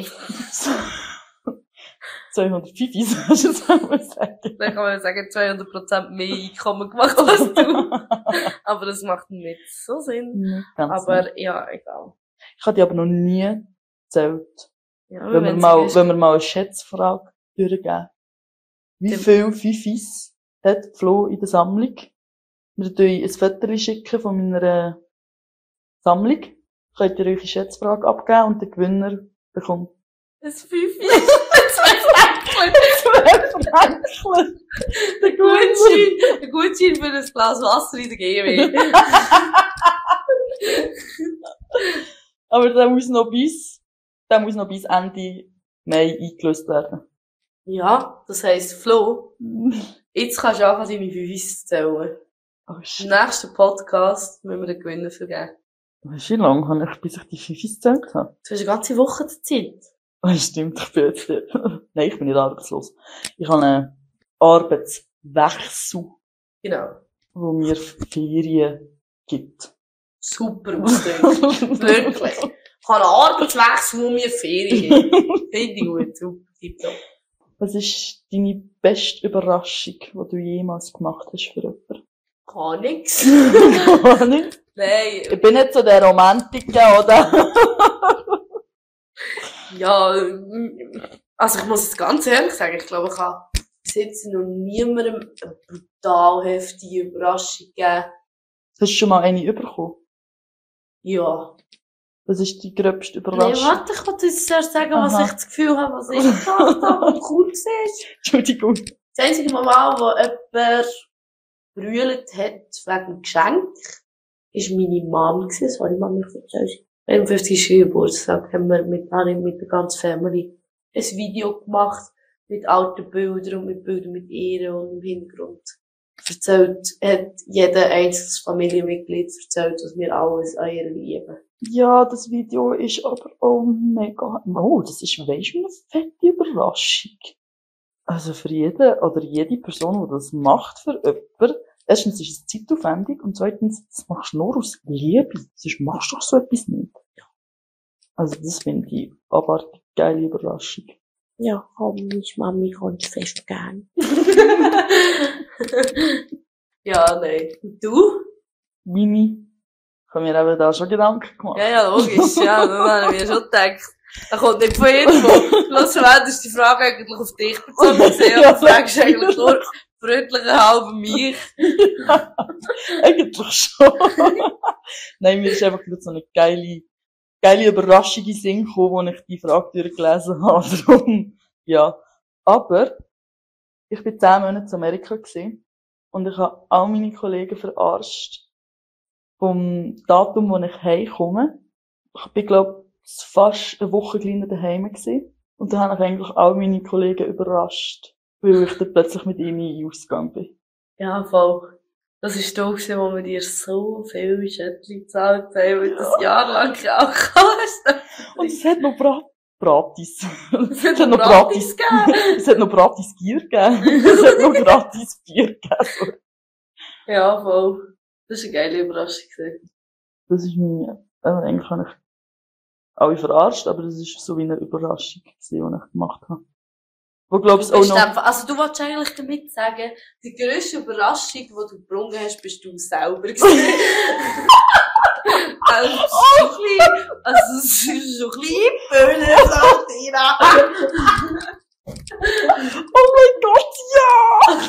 205, hast du jetzt mal sagen. Dann kann man sagen, 200% mehr Einkommen gemacht als du. Aber das macht nicht so Sinn. Aber nicht. Ja, egal. Ich habe die aber noch nie gezählt. Ja, wenn wir mal eine Schätzfrage durchgeben. Wie viel Fifis hat Flo in der Sammlung? Wir tun ein Foto schicken von meiner Sammlung. Könnt ihr euch eine Schätzfrage abgeben und der Gewinner bekommt ein Fifi. 2 Franken. Der Gutschein für ein Glas Wasser in der GW. Aber der muss noch bis Ende Mai eingelöst werden. Ja, das heisst, Flo, jetzt kannst du anfangen, deine Fifis zu zählen. Oh, Im nächsten Podcast müssen wir den Gewinner vergeben. Weißt du, wie lange habe ich, bis ich die Fifis gezählt habe? Du hast eine ganze Woche Zeit. Oh, stimmt, ich bin jetzt, nein, ich bin nicht arbeitslos. Ich habe einen Arbeitswechsel. Genau. Wo mir Ferien gibt. Super ausgedrückt. Wirklich. Ich habe einen Arbeitswechsel, wo mir Ferien gibt. Finde ich gut, super, tipptopp. Was ist deine beste Überraschung, die du jemals gemacht hast für jemanden? Gar nichts. Gar nicht? Nein. Ich bin nicht so der Romantiker, oder? Ja, also ich muss es ganz ehrlich sagen, ich glaube, ich habe bis jetzt noch niemandem eine brutal heftige Überraschung gegeben. Hast du schon mal eine bekommen? Ja. Was ist die gröbste Überraschung? Nee, warte, ich wollte jetzt erst sagen, was ich das Gefühl habe, was ich gemacht habe, was cool war. Entschuldigung. Das einzige Mal, wo jemand brüllt hat wegen dem Geschenk, war meine Mom. Sorry, Mama, ich erzähl's. Am 50. Geburtstag haben wir mit der ganzen Family ein Video gemacht mit alten Bildern und mit Bildern mit ihr und im Hintergrund hat jeder einzelnes Familienmitglied erzählt, was wir alles an ihr lieben. Ja, das Video ist aber auch mega, das ist, weisst du, eine fette Überraschung. Also für jeden oder jede Person, die das macht für jemanden, erstens ist es zeitaufwendig und zweitens, das machst du nur aus Liebe. Sonst machst du doch so etwas nicht. Also das finde ich aber eine geile Überraschung. Ja, meine Mami kommt fest gern. Ja, nein. Und du? Mimi, ich habe mir eben da schon Gedanken gemacht. Ja, logisch, ja, dann haben wir schon gedacht. Er kommt nicht von irgendwo. Schlussendlich ist die Frage eigentlich auf dich bezogen gesehen, und du fragst eigentlich nur freundlichen halben mich. Ja, eigentlich schon. Nein, mir ist einfach gerade so eine geile Überraschung in den Sinn gekommen, als ich die Frage durchgelesen habe. Darum, ja. Aber, ich bin 10 Monate in Amerika gewesen und ich habe all meine Kollegen verarscht. Vom Datum, wo ich heimkomme. Ich bin, glaub, fast eine Woche kleiner daheim gewesen. Und dann habe ich eigentlich all meine Kollegen überrascht, weil ich dann plötzlich mit ihnen ausgegangen bin. Ja, voll. Das war da gewesen, wo wir dir so viel Schätzchen gezahlt haben, weil du das Jahr lang geraucht hast. Und es hat noch gratis. Es hat noch gratis gegeben. Es hat noch gratis Gier gegeben. Es hat noch gratis Bier gegeben. Ja, voll. Das war eine geile Überraschung gewesen. Das ist meine, eigentlich habe ich alle verarscht, aber das ist so wie eine Überraschung gewesen, die ich gemacht habe. Wo glaubst du auch noch? Also du wolltest eigentlich damit sagen, die grösste Überraschung, die du gebrungen hast, bist du selber gewesen. Also es ist so ein bisschen Böhne, sagt Ina. Oh mein Gott, ja!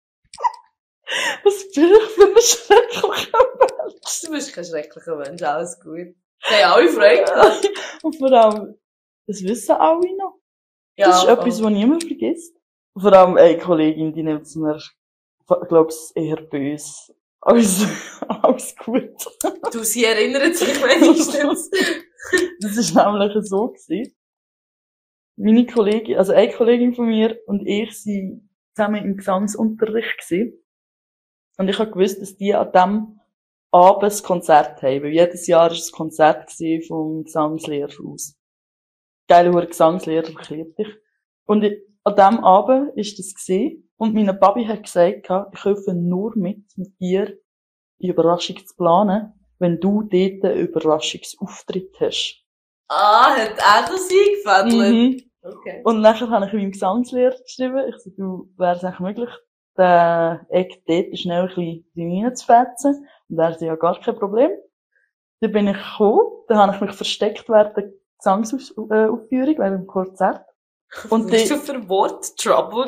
Was bin ich für ein schrecklicher Mensch? Du bist kein schrecklicher Mensch, alles gut. Wir haben alle Freude. Und vor allem, das wissen alle noch. Ja, das ist etwas, was niemand vergisst. Vor allem eine Kollegin, die nimmt es mir, glaub's, eher böse. Alles gut. Du, sie erinnert sich wenigstens. Das ist nämlich so gewesen. Meine Kollegin, also eine Kollegin von mir und ich sind zusammen im Gesangsunterricht gewesen. Und ich habe gewusst, dass die an dem Abend ein Konzert haben. Weil jedes Jahr war ein Konzert gewesen vom Gesangslehrer aus. Geiler Gesangslehrer, erklärt dich. Und an dem Abend ist das gewesen. Und meine Papi hat gesagt, ich helfe nur mit dir die Überraschung zu planen, wenn du dort einen Überraschungsauftritt hast. Ah, hat er das eingefädelt? Mhm. Okay. Und nachher habe ich meinem Gesangslehrer geschrieben, ich so, du, wäre es eigentlich möglich, den Eck dort schnell ein bisschen reinzufetzen. Und er so, ja, gar kein Problem. Dann bin ich gekommen, dann habe ich mich versteckt während der Gesangsaufführung, während dem Konzert. Und was hast du für Wort? Trouble?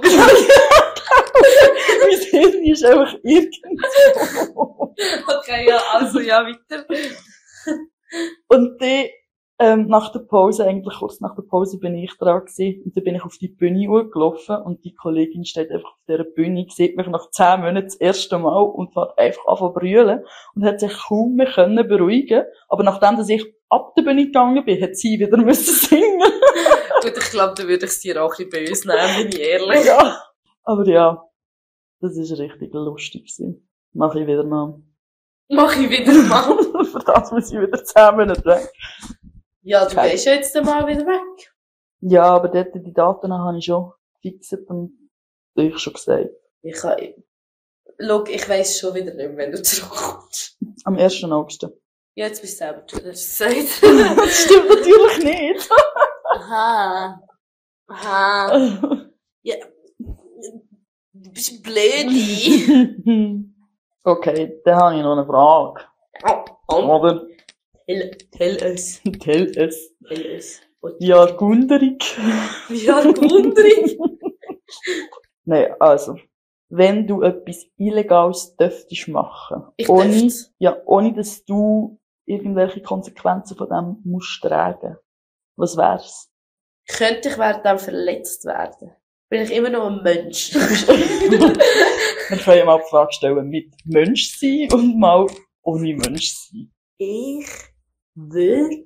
Mein Hirn ist einfach irgendwo. Okay, ja, also, ja, weiter. Und dann, nach der Pause, eigentlich kurz nach der Pause, bin ich dran gewesen. Und dann bin ich auf die Bühne gelaufen und die Kollegin steht einfach auf dieser Bühne, sieht mich nach 10 Monaten das erste Mal und fährt einfach an zu brüllen und hat sich kaum mehr können beruhigen. Aber nachdem, dass ich ab der Bühne gegangen bin, hat sie wieder müssen singen. Gut, ich glaube, da würde ich es dir auch ein bisschen böse nehmen, bin ich ehrlich. Ja. Aber ja, das ist richtig lustig gewesen. Mach ich wieder mal. Mach ich wieder mal. Für das muss ich wieder 10 Monate weg. Ja, du gehst ja jetzt mal wieder weg. Ja, aber dort, die Daten habe ich schon fixiert und ich schon gesagt. Schau, ich weiss schon wieder nicht mehr, wenn du zurückkommst. Am 1. August. Ja, jetzt bist du selber schon, hast du gesagt. Das stimmt natürlich nicht. Aha. Ja. Du bist blöd. Okay, dann habe ich noch eine Frage. Oder? Tell us. Tell es. Tell us. Die Argunderung. Die Argunderung? Nein, also. Wenn du etwas Illegales dürftest machen. Ohne dass du irgendwelche Konsequenzen von dem musst tragen. Was wär's? Könnte ich während dem verletzt werden? Bin ich immer noch ein Mensch? Wir können ja mal die Frage stellen, mit Mensch sein und mal ohne Mensch sein. Ich würde,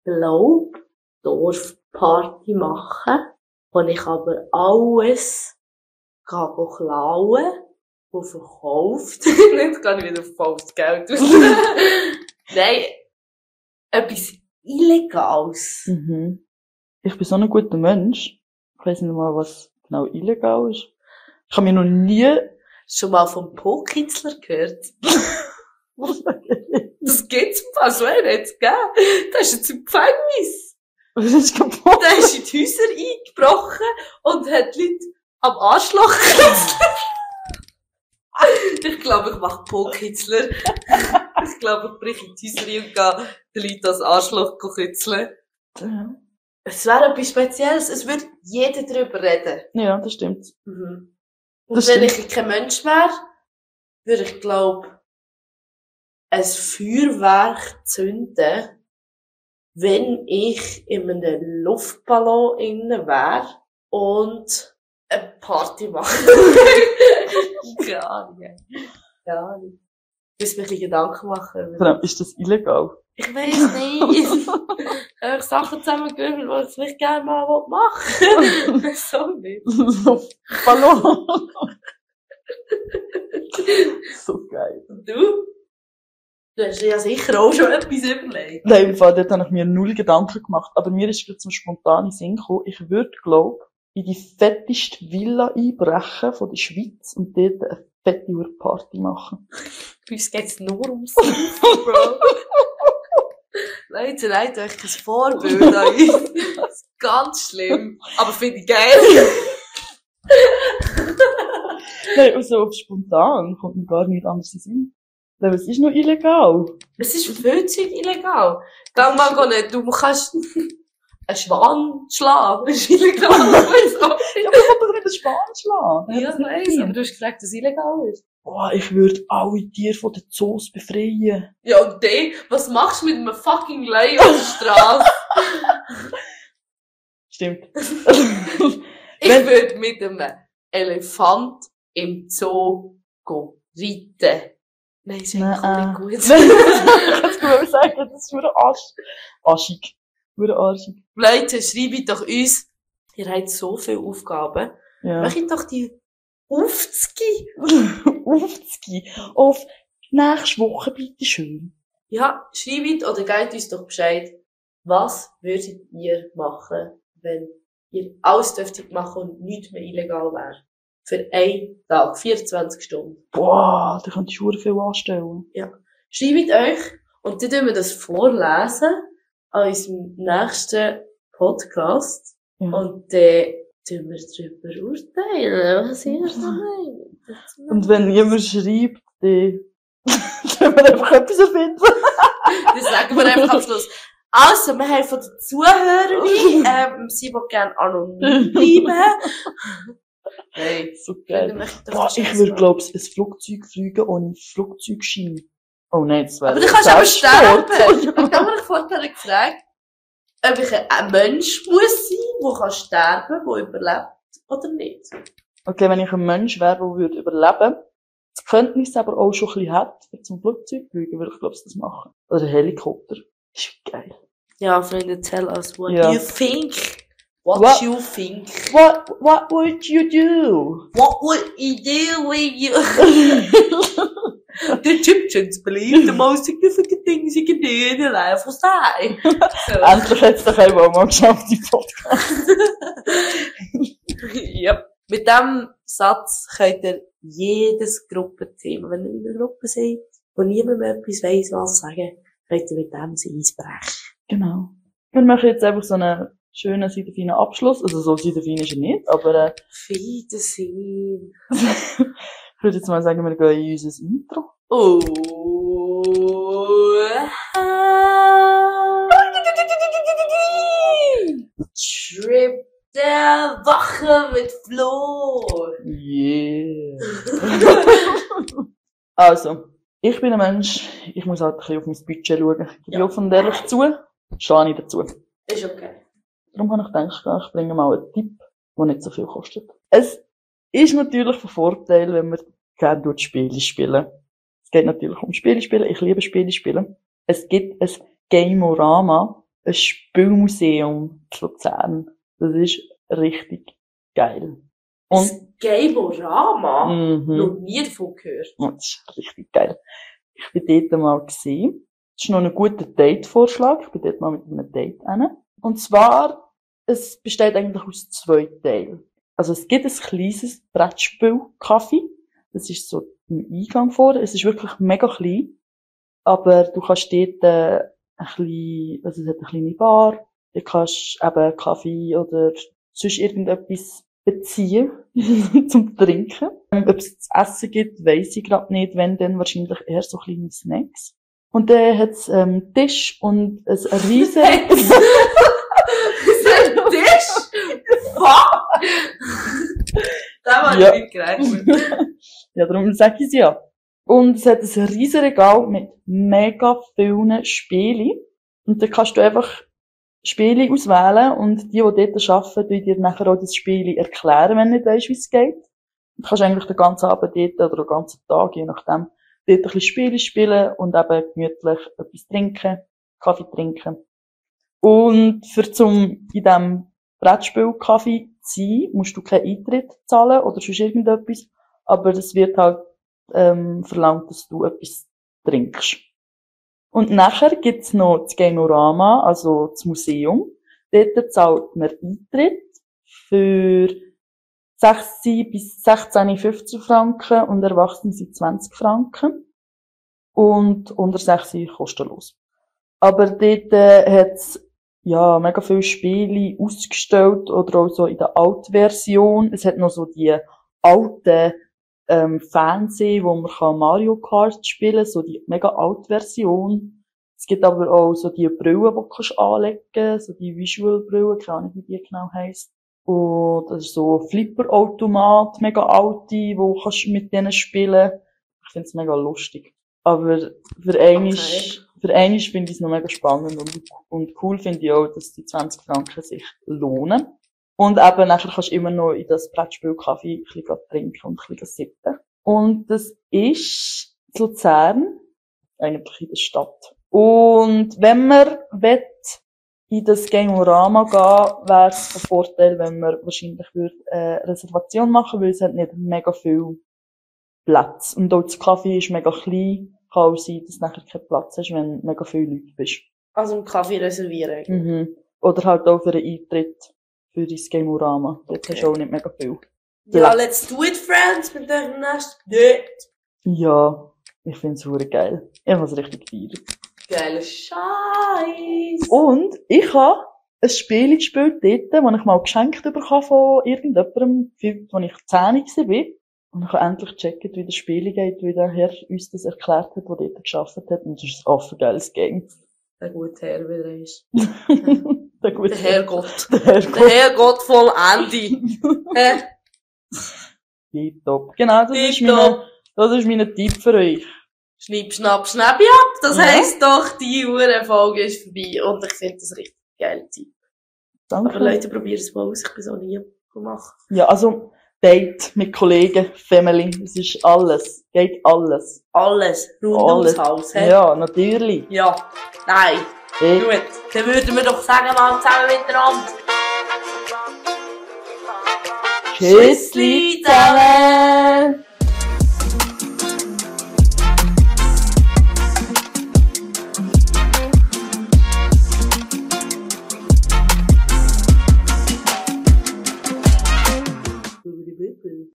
Dorfparty machen, wo ich aber alles klauen der verkauft. Nicht gar nicht wieder verkauft Geld aus. Nein, etwas Illegales. Mhm. Ich bin so ein guter Mensch. Ich weiss nicht mal, was genau illegal ist. Ich habe mir noch nie... Schon mal vom Po-Kitzler gehört? Das gibt's im Fall, so einer hat's gegeben. Der ist jetzt im Gefängnis. Was ist kaputt? Der ist in die Häuser eingebrochen und hat Leute am Arschloch gekitzelt. Ich glaube, ich mache Po-Kitzler. Ich glaube, ich breche in die Häuser ein und gehe den Leuten das Arschloch kitzeln. Ja. Es wäre etwas Spezielles, es würde jeder darüber reden. Ja, das stimmt. Mhm. Und Das wenn stimmt. ich kein Mensch wäre, würde ich, glaube ein Feuerwerk zünden, wenn ich in einem Luftballon innen wäre und eine Party machen. Keine Ahnung. Keine Ahnung. Ich muss mir ein bisschen Gedanken machen. Vor allem, ist das illegal? Ich weiss nicht. Ich habe Sachen zusammengewürfelt, die ich vielleicht gerne mal machen will. So nicht. Ballon. So geil. Und du? Du hast dir ja sicher auch schon etwas überlegt. Nein, im Fall, dort habe ich mir null Gedanken gemacht. Aber mir ist gerade zum spontanen Sinn gekommen, ich würde, glaub, in die fetteste Villa einbrechen von der Schweiz und dort eine fette Party machen. Bei uns geht's nur ums Saufen, Bro. Leute, seid euch kein Vorbild an uns. Das ist ganz schlimm. Aber finde ich geil. Nein, also auf spontan kommt mir gar nicht anders in den Sinn. Weil es ist noch illegal. Es ist viel Zeug illegal. Gang mal nicht, du kannst einen Schwan schlagen. Das ist illegal. Ja, aber ich kann doch nicht den Schwan schlagen. Ja, weiss, aber du hast gesagt, dass es illegal ist. Boah, ich würde alle Tiere von den Zoos befreien. Ja, und dann, was machst du mit einem fucking Leih auf der Straße? Stimmt. Ich würde mit einem Elefant im Zoo reiten. Nein, das ist eigentlich nicht gut. Kannst du mir sagen, das ist nur arschig. Nur arschig. Leute, schreibt doch uns, ihr habt so viele Aufgaben. Ja. Macht doch die Aufzgi. Aufzgi. Auf nächste Woche, bitte schön. Ja, schreibt oder gebt uns doch Bescheid. Was würdet ihr machen, wenn ihr alles dürftet machen und nichts mehr illegal wäre? Für einen Tag, 24 Stunden. Boah, da könntest du viel anstellen. Ja. Schreibt euch und dann tun wir das vorlesen an unserem nächsten Podcast. Ja. Und dann tun wir darüber urteilen, was ihr so meint. Und wenn jemand schreibt, dann können wir einfach etwas erfinden. Das sagen wir einfach am Schluss. Also, wir haben von der Zuhörerin, sie will gerne anonym bleiben. Hey, So geil. Boah, ich würde, glaub's, ein Flugzeug fliegen ohne Flugzeugschein. Oh nein, das wäre... Aber du kannst aber sterben. Ich habe mich vorher gefragt, ob ich ein Mensch muss sein, der kann sterben, der überlebt, oder nicht. Okay, wenn ich ein Mensch wäre, der würde überleben, das könnte ich es aber auch schon ein bisschen hätte, zum Flugzeug fliegen, würde ich, glaub's, das machen. Oder ein Helikopter. Das ist geil. Ja, Freunde, tell us what Ja. you think. What you think. What would you do? What would you do when you... The Egyptians believe the most significant things you can do in your life was die. So. Endlich hat es doch einmal mal geschafft, die Podcast. Yep. Mit diesem Satz könnt ihr jedes Gruppenthema, wenn ihr in einer Gruppe seid, wo niemand mehr etwas weiss, was sagen, könnt ihr mit dem Eisbrechen. Genau. Wir machen jetzt einfach so einen schönen, seidefeinen Abschluss. Also so seidefein ist er nicht, aber Wiedersehen. ich würde jetzt mal sagen, wir gehen in unser Intro. Oh. Trip der Woche mit Flo. Yeah. Also, ich bin ein Mensch, ich muss halt ein bisschen auf mein Budget schauen. Ich bin offen und ehrlich zu, stehe ich dazu. Ist okay. Darum habe ich gedacht, ich bringe mal einen Tipp, der nicht so viel kostet. Es ist natürlich von Vorteil, wenn man gerne Spiele spielen. Es geht natürlich um Spiele spielen. Ich liebe Spiele spielen. Es gibt ein Gameorama, ein Spielmuseum zu Luzern. Das ist richtig geil. Und Gamerama? Noch nie davon gehört. Oh, das ist richtig geil. Ich bin dort mal gesehen. Das ist noch ein guter Date-Vorschlag. Ich bin dort mal mit einem Date hin. Und zwar, es besteht eigentlich aus 2 Teilen. Also es gibt ein kleines Brettspiel-Kaffee. Das ist so im Eingang vor. Es ist wirklich mega klein. Aber du kannst dort ein bisschen, also es hat eine kleine Bar. Du kannst eben Kaffee oder sonst irgendetwas beziehen zum Trinken. Ob es zu essen gibt, weiss ich grad nicht. Wenn, dann wahrscheinlich eher so kleine Snacks. Und dann hat's Tisch und ein riesen... Tisch? Fuck! Da war ich nicht gerechnet. Ja, darum sag ich es ja. Und es hat ein riesen Regal mit mega vielen Spielen. Und da kannst du einfach Spiele auswählen und die dort arbeiten, die dir nachher auch das Spiel erklären, wenn du nicht weisst, wie es geht. Du kannst eigentlich den ganzen Abend dort oder den ganzen Tag, je nachdem, dort ein bisschen Spiele spielen und eben gemütlich etwas trinken, Kaffee trinken. Und für in diesem Brettspiel-Kaffee zu sein, musst du keinen Eintritt zahlen oder sonst irgendetwas, aber es wird halt verlangt, dass du etwas trinkst. Und nachher gibt's noch das Gamerama, also das Museum. Dort zahlt man Eintritt für 16 bis 16, 15 Franken und Erwachsene sind 20 Franken. Und unter 16 kostenlos. Aber dort hat's ja mega viele Spiele ausgestellt oder auch so in der Altversion. Es hat noch so die alten Fernsehen, wo man Mario Kart spielen kann, so die mega alte Version. Es gibt aber auch so die Brillen, die du anlegen kannst, so die Visual-Brillen, keine Ahnung, wie die genau heisst. Und das ist so Flipper-Automat, mega alte, wo kannst du mit denen spielen. Ich find's mega lustig. Aber für einmal finde ich es noch mega spannend und cool finde ich auch, dass die 20 Franken sich lohnen. Und eben, nachher kannst du immer noch in das Brettspiel-Kaffee ein bisschen trinken und ein bisschen sippen. Und das ist in Luzern, eigentlich in der Stadt. Und wenn man in das Gamerama gehen, wäre es von Vorteil, wenn man wahrscheinlich eine Reservation machen würde, weil es hat nicht mega viel Platz. Und auch das Kaffee ist mega klein. Kann auch sein, dass du nachher keinen Platz hast, wenn mega viele Leute bist. Also im Kaffee reservieren. Mhm. Oder halt auch für einen Eintritt für das Gamerama. Dort hast du auch nicht mega viel Platz. Ja, let's do it, friends, mit dem nächsten Date. Ja, ich find's super geil. Ich hab's richtig gefeiert. Geiler Scheiß. Und ich habe ein Spiel gespielt dort, das ich mal geschenkt bekommen von irgendjemandem, als ich 10 war. Und ich habe endlich gecheckt, wie das Spiel geht, wie der Herr uns das erklärt hat, der dort gearbeitet hat. Und das ist ein affengeiles Game. Der gute Herr wieder ist. Der Herrgott. Der Herrgott von Andy. Tipptopp. Genau, das ist mein Tipp für euch. Schnipp, schnapp, schnappi ab. Das heisst doch, die Folge ist vorbei. Und ich finde das richtig geil Tipp. Danke. Aber Leute, probieren es mal aus. Ich bin so nie gemacht. Ja, also, Date mit Kollegen, Family, es ist alles. Geht alles. Alles. Rund ums Haus, he? Ja, natürlich. Ja. Nein. Gut. Dann würden wir doch sagen, mal zusammen miteinander. Tschüssli zusammen!